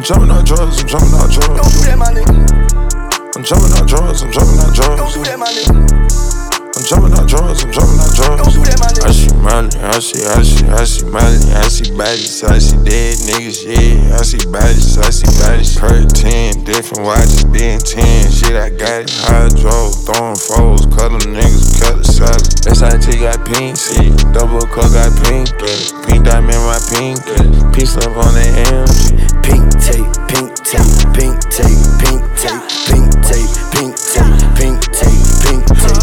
jumping on drugs, I'm jumping on drugs. Don't do that, my nigga. I'm jumping on drugs, I'm jumping on drugs. Don't do that, my nigga. I'm jumping on drugs, I'm jumping on drugs. Don't do that, my nigga. I see Molly, I see Molly, I see bodies, I see dead niggas, yeah. I see bodies, per 10, different watches, being 10. Shit, I got it, hydro, throwing foes, cut them niggas, cut the solid. SIT got pink, shit, double cup got pink, pink diamond in my pink, pink slip on the AMG. Pink tape, pink tape, pink tape, pink tape, pink tape, pink tape, pink tape, pink tape.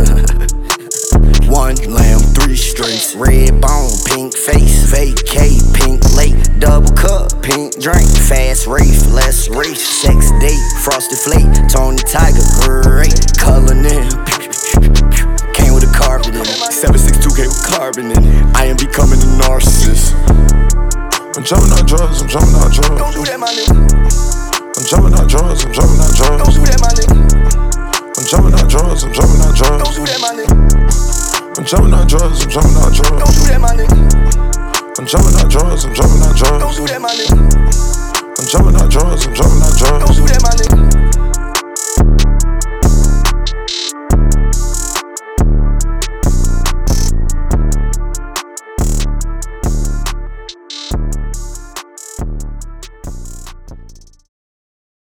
One lamb, 3 straights, red bone, pink face, vacay, pink lake, double cup, pink drink, fast race, less race, sex date, frosted flake, Tony Tiger, great, color in, came with a carbon in it, 762K with carbon in it, I am becoming a narcissist. I'm jumping on drugs, I'm jumping on drugs. Don't do that, my nigga. I'm jumping on drugs, I'm jumping on drugs. Don't do that, my nigga. I'm jumping on drugs, I'm jumping on drugs. Don't do that, my nigga. I'm jumping on drugs, I'm jumping on drugs. Don't do that, my nigga. I'm jumping on drugs, I'm jumping on drugs. Don't do that, my nigga.